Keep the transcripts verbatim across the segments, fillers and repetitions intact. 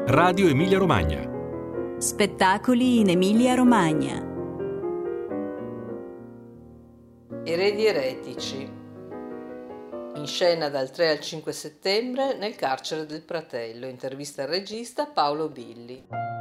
Radio Emilia Romagna. Spettacoli in Emilia Romagna. Eredi eretici. In scena dal tre al cinque settembre nel carcere del Pratello. Intervista al regista Paolo Billi.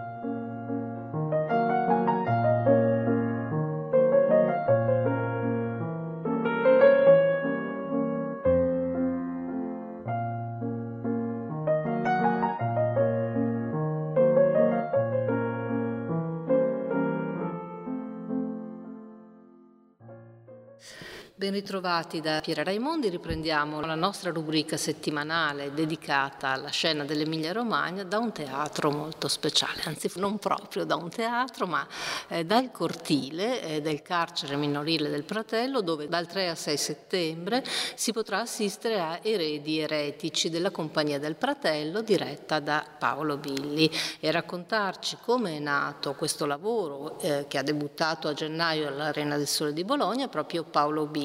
Ben ritrovati da Piera Raimondi, riprendiamo la nostra rubrica settimanale dedicata alla scena dell'Emilia Romagna da un teatro molto speciale, anzi non proprio da un teatro ma eh, dal cortile eh, del carcere minorile del Pratello, dove dal tre al sei settembre si potrà assistere a Eredi eretici della Compagnia del Pratello diretta da Paolo Billi e raccontarci come è nato questo lavoro eh, che ha debuttato a gennaio all'Arena del Sole di Bologna proprio Paolo Billi,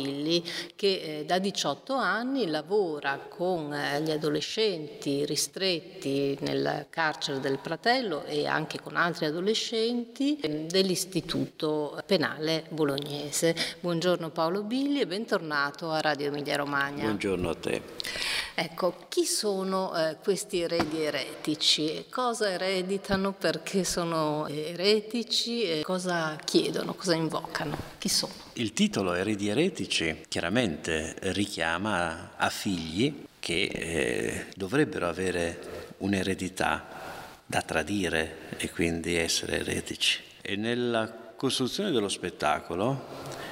che eh, da diciotto anni lavora con eh, gli adolescenti ristretti nel carcere del Pratello e anche con altri adolescenti eh, dell'Istituto Penale Bolognese. Buongiorno Paolo Billi e bentornato a Radio Emilia Romagna. Buongiorno a te. Ecco, chi sono eh, questi eredi eretici? Cosa ereditano? Perché sono eretici? E cosa chiedono? Cosa invocano? Chi sono? Il titolo Eredi eretici chiaramente richiama a figli che eh, dovrebbero avere un'eredità da tradire e quindi essere eretici. E nella costruzione dello spettacolo,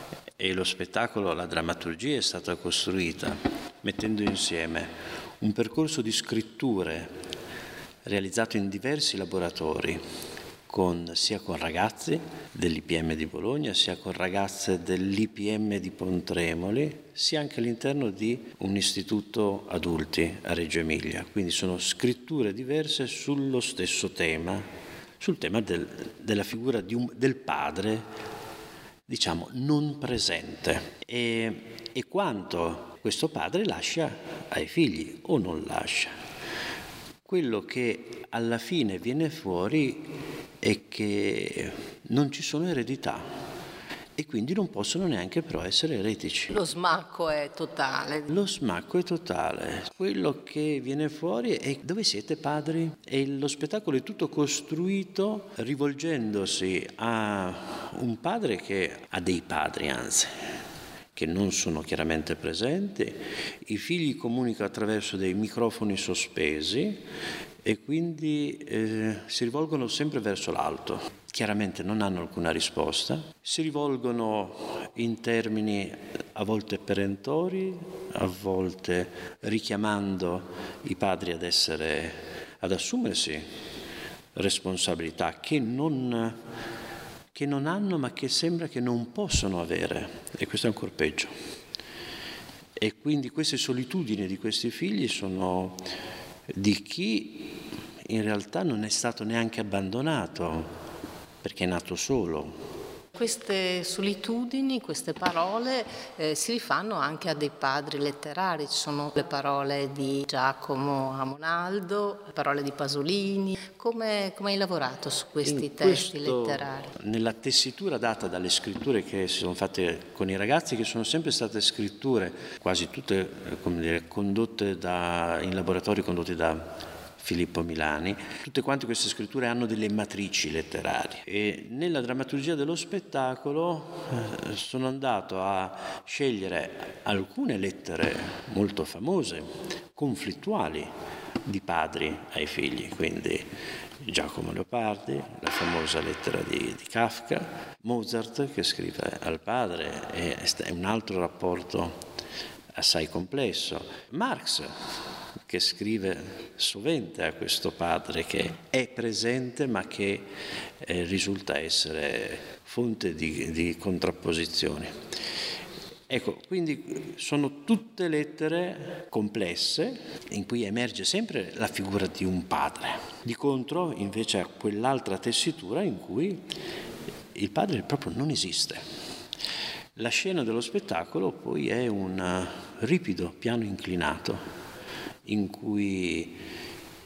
e lo spettacolo, la drammaturgia è stata costruita mettendo insieme un percorso di scritture realizzato in diversi laboratori, con, sia con ragazzi dell'I P M di Bologna, sia con ragazze dell'I P M di Pontremoli, sia anche all'interno di un istituto adulti a Reggio Emilia. Quindi sono scritture diverse sullo stesso tema, sul tema del, della figura di un, del padre, diciamo, non presente. E, e quanto questo padre lascia ai figli o non lascia. Quello che alla fine viene fuori è che non ci sono eredità e quindi non possono neanche però essere eretici. Lo smacco è totale. Lo smacco è totale. Quello che viene fuori è dove siete padri? E lo spettacolo è tutto costruito rivolgendosi a un padre che ha dei padri, anzi, che non sono chiaramente presenti. I figli comunicano attraverso dei microfoni sospesi e quindi eh, si rivolgono sempre verso l'alto. Chiaramente non hanno alcuna risposta, si rivolgono in termini a volte perentori, a volte richiamando i padri ad essere, ad assumersi responsabilità che non, che non hanno ma che sembra che non possono avere, e questo è ancora peggio. E quindi queste solitudini di questi figli sono di chi in realtà non è stato neanche abbandonato, perché è nato solo. Queste solitudini, queste parole eh, si rifanno anche a dei padri letterari. Ci sono le parole di Giacomo Amonaldo, le parole di Pasolini. Come, come hai lavorato su questi in testi questo, letterari? Nella tessitura data dalle scritture che si sono fatte con i ragazzi, che sono sempre state scritture quasi tutte come dire, condotte da, in laboratori condotti da Filippo Milani, tutte quante queste scritture hanno delle matrici letterarie e nella drammaturgia dello spettacolo eh, sono andato a scegliere alcune lettere molto famose, conflittuali, di padri ai figli, quindi Giacomo Leopardi, la famosa lettera di, di Kafka, Mozart che scrive al padre, e è un altro rapporto assai complesso, Marx che scrive sovente a questo padre che è presente ma che eh, risulta essere fonte di, di contrapposizioni. Ecco, quindi sono tutte lettere complesse in cui emerge sempre la figura di un padre. Di contro invece a quell'altra tessitura in cui il padre proprio non esiste. La scena dello spettacolo poi è un ripido piano inclinato in cui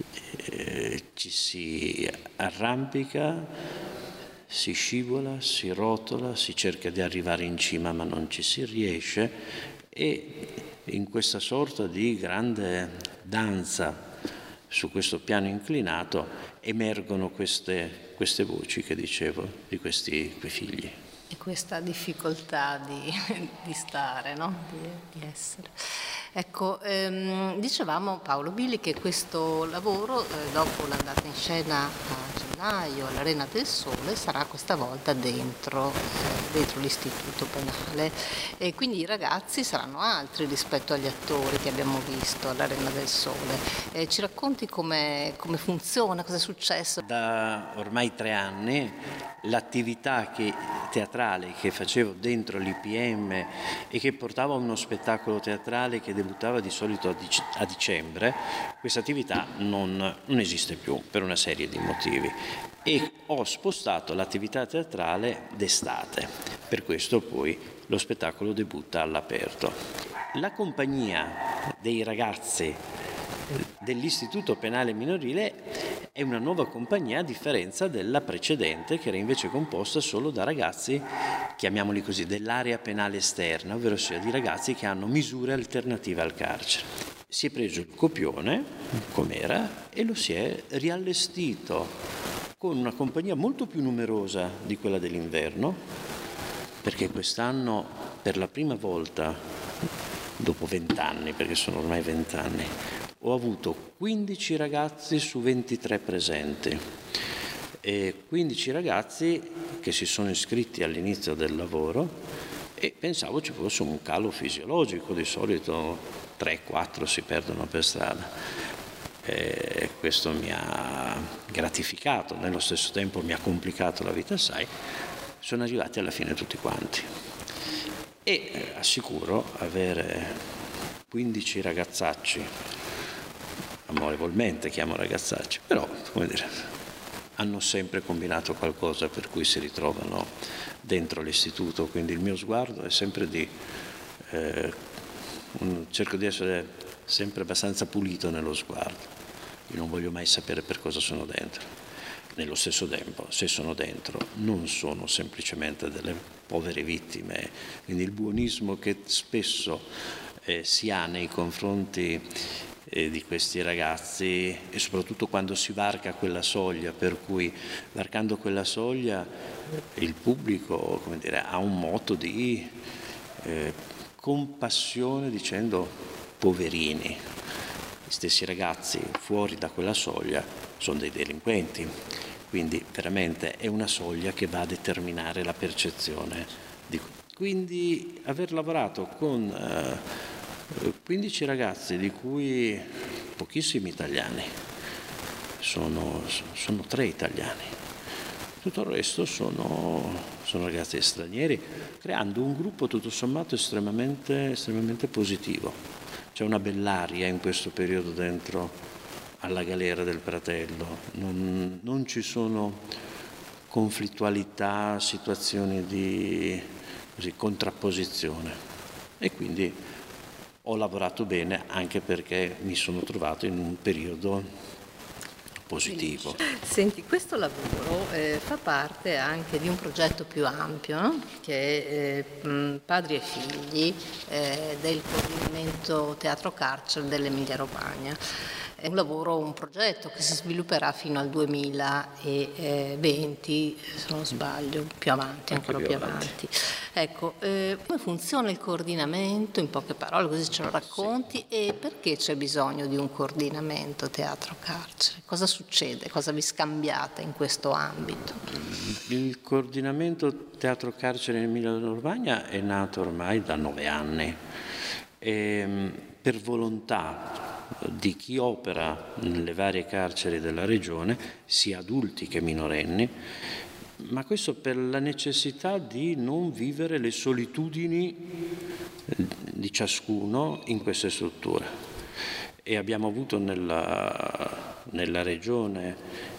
eh, ci si arrampica, si scivola, si rotola, si cerca di arrivare in cima ma non ci si riesce, e in questa sorta di grande danza su questo piano inclinato emergono queste, queste voci che dicevo, di questi quei figli. E questa difficoltà di, di stare, no? di, di essere. Ecco, ehm, dicevamo Paolo Billi che questo lavoro, eh, dopo l'andata in scena a gennaio all'Arena del Sole, sarà questa volta dentro, eh, dentro l'istituto penale, e quindi i ragazzi saranno altri rispetto agli attori che abbiamo visto all'Arena del Sole. Eh, ci racconti come funziona, cosa è successo? Da ormai tre anni l'attività che, teatrale che facevo dentro l'I P M e che portava a uno spettacolo teatrale che debuttava di solito a, dic- a dicembre, questa attività non, non esiste più per una serie di motivi, e ho spostato l'attività teatrale d'estate, per questo poi lo spettacolo debutta all'aperto. La compagnia dei ragazzi dell'Istituto Penale Minorile è una nuova compagnia, a differenza della precedente, che era invece composta solo da ragazzi, chiamiamoli così, dell'area penale esterna, ovvero sia di ragazzi che hanno misure alternative al carcere. Si è preso il copione, com'era, e lo si è riallestito con una compagnia molto più numerosa di quella dell'inverno, perché quest'anno per la prima volta, dopo vent'anni, perché sono ormai vent'anni, ho avuto quindici ragazzi su ventitré presenti, e quindici ragazzi che si sono iscritti all'inizio del lavoro, e pensavo ci fosse un calo fisiologico, di solito tre quattro si perdono per strada. E questo mi ha gratificato, nello stesso tempo mi ha complicato la vita assai. Sono arrivati alla fine tutti quanti, e assicuro avere quindici ragazzacci, amorevolmente chiamo ragazzacci, però come dire, hanno sempre combinato qualcosa per cui si ritrovano dentro l'istituto, quindi il mio sguardo è sempre di eh, un, cerco di essere sempre abbastanza pulito nello sguardo. Io non voglio mai sapere per cosa sono dentro. Nello stesso tempo, se sono dentro, non sono semplicemente delle povere vittime, quindi il buonismo che spesso eh, si ha nei confronti eh, di questi ragazzi, e soprattutto quando si varca quella soglia, per cui varcando quella soglia il pubblico, come dire, ha un moto di eh, compassione, dicendo poverini. Gli stessi ragazzi fuori da quella soglia sono dei delinquenti, quindi veramente è una soglia che va a determinare la percezione di... Quindi aver lavorato con eh, quindici ragazzi, di cui pochissimi italiani, sono, sono tre italiani, tutto il resto sono, sono ragazzi stranieri, creando un gruppo tutto sommato estremamente, estremamente positivo. C'è una bell'aria in questo periodo dentro alla galera del Pratello, non, non ci sono conflittualità, situazioni di così, contrapposizione, e quindi ho lavorato bene, anche perché mi sono trovato in un periodo positivo. Senti, questo lavoro eh, fa parte anche di un progetto più ampio, no? Che è eh, Padri e Figli eh, del coordinamento Teatro Carcere dell'Emilia Romagna. È un lavoro, un progetto che si svilupperà fino al duemilaventi, se non sbaglio, più avanti, ancora più avanti. Ecco, eh, come funziona il coordinamento, in poche parole, così ce lo racconti, e perché c'è bisogno di un coordinamento teatro-carcere? Cosa succede? Cosa vi scambiate in questo ambito? Il coordinamento teatro-carcere in Emilia Romagna è nato ormai da nove anni, e, per volontà di chi opera nelle varie carceri della regione, sia adulti che minorenni, ma questo per la necessità di non vivere le solitudini di ciascuno in queste strutture. E abbiamo avuto nella, nella regione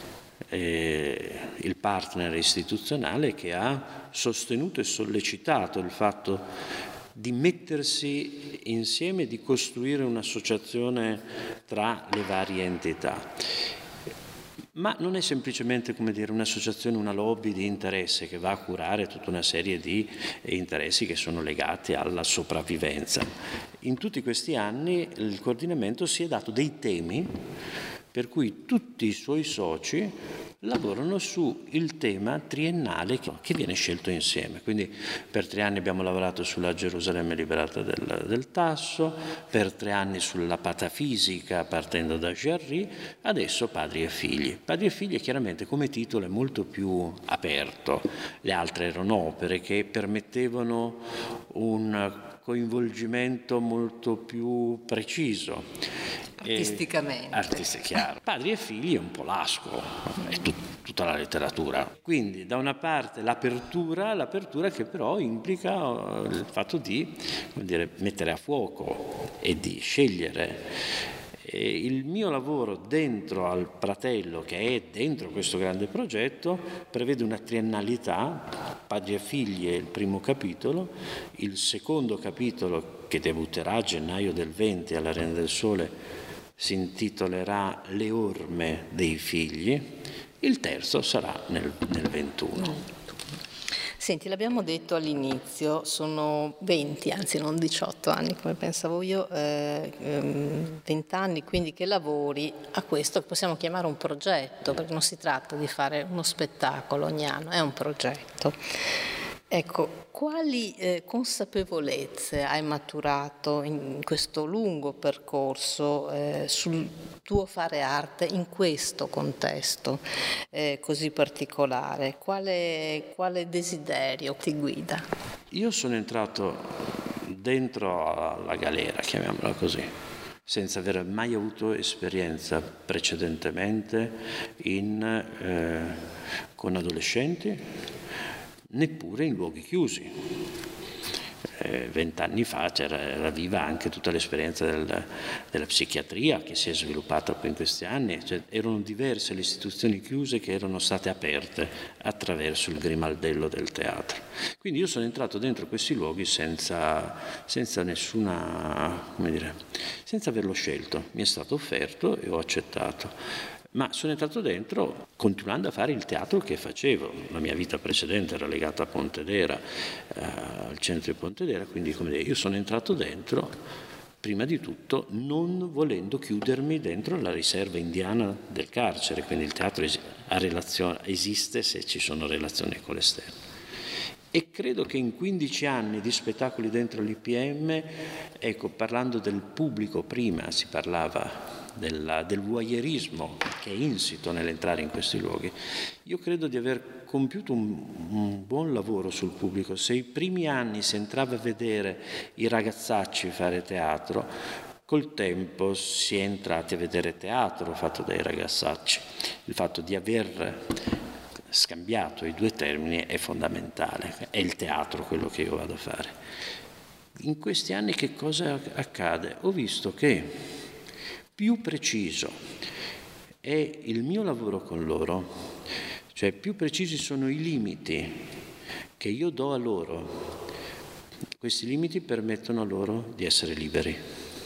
eh, il partner istituzionale che ha sostenuto e sollecitato il fatto di mettersi insieme, di costruire un'associazione tra le varie entità. Ma non è semplicemente, come dire, un'associazione, una lobby di interesse che va a curare tutta una serie di interessi che sono legati alla sopravvivenza. In tutti questi anni il coordinamento si è dato dei temi per cui tutti i suoi soci lavorano su il tema triennale che viene scelto insieme. Quindi per tre anni abbiamo lavorato sulla Gerusalemme liberata del, del Tasso, per tre anni sulla patafisica partendo da Jarry, adesso Padri e Figli. Padri e Figli chiaramente come titolo è molto più aperto, le altre erano opere che permettevano un coinvolgimento molto più preciso. Artisticamente. Artista, chiaro. Padri e Figli è un po' lasco, è tut, tutta la letteratura. Quindi da una parte l'apertura, l'apertura che però implica il fatto di, come dire, mettere a fuoco e di scegliere. E il mio lavoro dentro al Pratello, che è dentro questo grande progetto, prevede una triennalità. Padri e Figli è il primo capitolo, il secondo capitolo, che debutterà a gennaio del venti all'Arena del Sole, si intitolerà Le orme dei figli, il terzo sarà nel, nel ventuno. Senti, l'abbiamo detto all'inizio, sono venti, anzi non diciotto anni come pensavo io, eh, venti anni quindi che lavori a questo che possiamo chiamare un progetto, perché non si tratta di fare uno spettacolo ogni anno, è un progetto. Ecco, quali eh, consapevolezze hai maturato in questo lungo percorso eh, sul tuo fare arte in questo contesto eh, così particolare? Quale, quale desiderio ti guida? Io sono entrato dentro alla galera, chiamiamola così, senza aver mai avuto esperienza precedentemente in, eh, con adolescenti, neppure in luoghi chiusi. Vent'anni eh, fa c'era, era viva anche tutta l'esperienza del, della psichiatria che si è sviluppata poi in questi anni, cioè, erano diverse le istituzioni chiuse che erano state aperte attraverso il grimaldello del teatro. Quindi io sono entrato dentro questi luoghi senza, senza nessuna, come dire, senza averlo scelto, mi è stato offerto e ho accettato. Ma sono entrato dentro continuando a fare il teatro che facevo. La mia vita precedente era legata a Pontedera, eh, al centro di Pontedera, quindi come dire, io sono entrato dentro, prima di tutto, non volendo chiudermi dentro la riserva indiana del carcere, quindi il teatro es- ha relazione, esiste se ci sono relazioni con l'esterno. E credo che in quindici anni di spettacoli dentro l'I P M, ecco, parlando del pubblico prima si parlava Della, del voyeurismo che è insito nell'entrare in questi luoghi, io credo di aver compiuto un, un buon lavoro sul pubblico. Se i primi anni si entrava a vedere i ragazzacci fare teatro, col tempo si è entrati a vedere teatro fatto dai ragazzacci. Il fatto di aver scambiato i due termini è fondamentale, è il teatro quello che io vado a fare. In questi anni che cosa accade? Ho visto che più preciso è il mio lavoro con loro, cioè più precisi sono i limiti che io do a loro, questi limiti permettono a loro di essere liberi.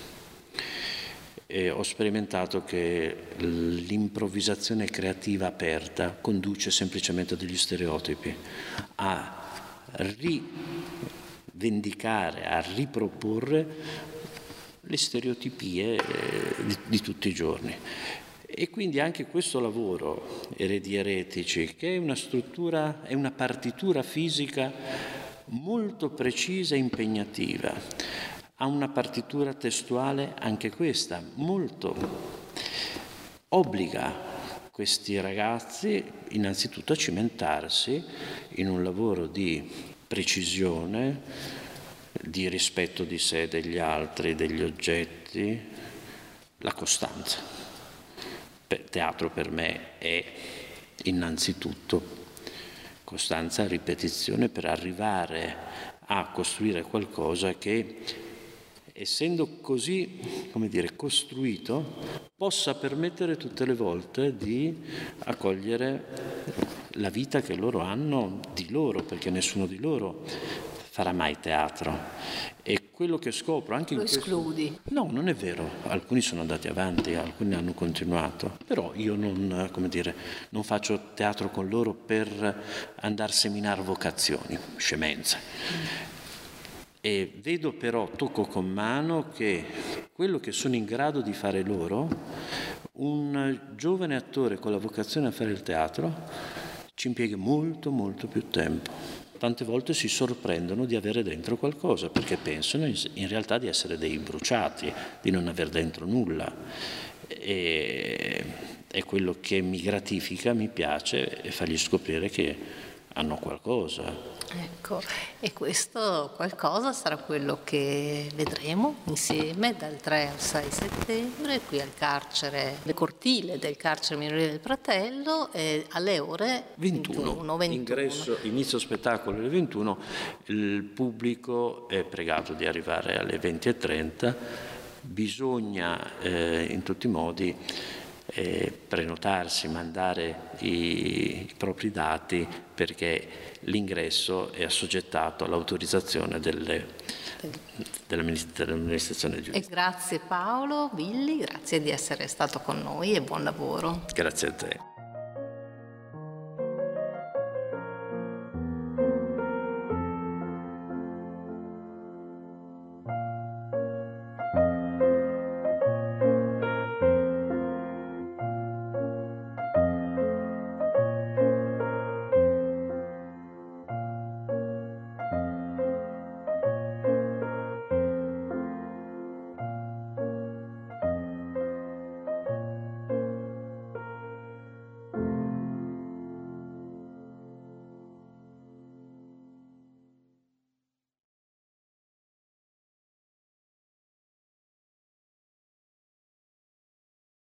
E ho sperimentato che l'improvvisazione creativa aperta conduce semplicemente a degli stereotipi, a rivendicare, a riproporre le stereotipie di, di tutti i giorni. E quindi anche questo lavoro, Eredi eretici, che è una struttura, è una partitura fisica molto precisa e impegnativa, ha una partitura testuale anche questa, molto, obbliga questi ragazzi innanzitutto a cimentarsi in un lavoro di precisione, di rispetto di sé, degli altri, degli oggetti, la costanza. Teatro per me è innanzitutto costanza, ripetizione per arrivare a costruire qualcosa che, essendo così, come dire, costruito, possa permettere tutte le volte di accogliere la vita che loro hanno di loro, perché nessuno di loro farà mai teatro. E quello che scopro anche in Lo questo... escludi? No, non è vero. Alcuni sono andati avanti, alcuni hanno continuato. Però io non, come dire, non faccio teatro con loro per andare a seminare vocazioni, scemenze. E vedo però, tocco con mano, che quello che sono in grado di fare loro, un giovane attore con la vocazione a fare il teatro ci impiega molto molto più tempo. Tante volte si sorprendono di avere dentro qualcosa, perché pensano in realtà di essere dei bruciati, di non aver dentro nulla. E è quello che mi gratifica, mi piace, e fargli scoprire che hanno qualcosa. Ecco, e questo qualcosa sarà quello che vedremo insieme dal tre al sei settembre qui al carcere, nel cortile del carcere minorile del Pratello, e alle ore ventuno. ventuno, ventuno. Ingresso, inizio spettacolo alle ventuno, il pubblico è pregato di arrivare alle venti e trenta, bisogna eh, in tutti i modi eh, prenotarsi, mandare i, i propri dati, perché l'ingresso è assoggettato all'autorizzazione delle, dell'amministrazione giudiziaria. E grazie Paolo, Willy, grazie di essere stato con noi e buon lavoro. Grazie a te.